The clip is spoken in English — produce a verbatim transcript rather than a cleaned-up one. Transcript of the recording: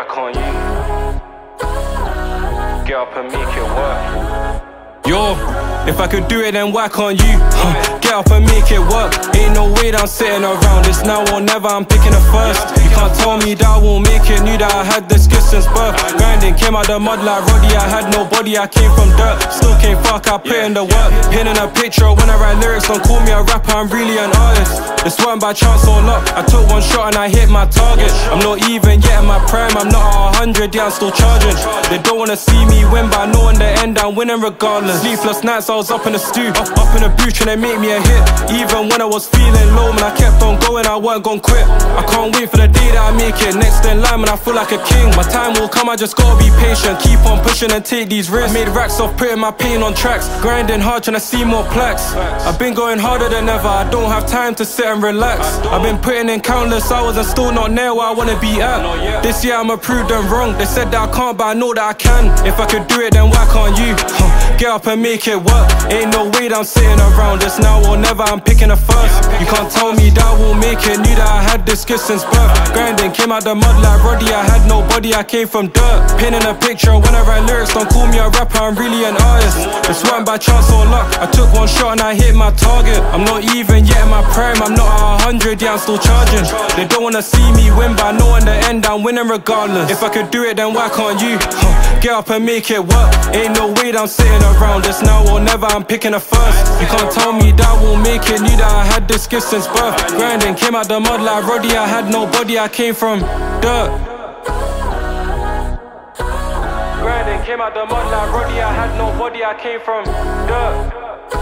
whack on you. Get up and make it work. Yo, if I could do it, then whack on you. Huh. Get up and make it work. Ain't no way that I'm sitting around. It's now or never, I'm picking it first. You can't tell me that I won't make it. Knew that I had this skill since birth. Grinding, came out the mud like Roddy. I had no body, I came from dirt. Still can't fuck, I put in the work. Pinning a picture when I write lyrics. Don't call me a rapper, I'm really an artist. This weren't by chance or luck. I took one shot and I hit my target. I'm not even yet in my prime, I'm not at a hundred, yeah, I'm still charging. They don't wanna see me win, but I know in the end I'm winning regardless. Sleepless nights, I was up in the stew, up, up in the booth trying to make me a hit. Even when I was feeling low, man, I kept on going, I weren't gon' quit. I can't wait for the day that I make it. Next in line, man, I feel like a king. My time will come, I just gotta be patient. Keep on pushing and take these risks. I made racks off putting my pain on tracks. Grinding hard, trying to see more plaques. I've been going harder than ever, I don't have time to sit and relax. I've been putting in countless hours and still not near where I wanna be at. This year I'ma prove them wrong. They said that I can't, but I know that I can. If I could do it, then why can't you? Huh. Get up and make it work. Ain't no way that I'm sitting around. It's now or never, I'm picking a first. You can't tell me that I won't make it. Knew that I had this skill since birth. Grinding, came out the mud like Roddy. I had no body, I came from dirt. Pinning a picture when I write lyrics. Don't call me a rapper, I'm really an artist. This weren't by chance or luck. I took one shot and I hit my target. I'm not even yet in my prime, I'm not at a hundred, yeah, I'm still charging. They don't wanna see me win, but I know in the end I'm winning regardless. If I could do it, then why can't you? Huh. Get up and make it work. Ain't no way that I'm sitting around. It's now or never, I'm picking a first. You can't tell me that I won't make it. Knew that I had this gift since birth. Grinding, came out the mud like Roddy. I had no body, I came from dirt. Grinding, came out the mud like Roddy. I had no body, I came from dirt.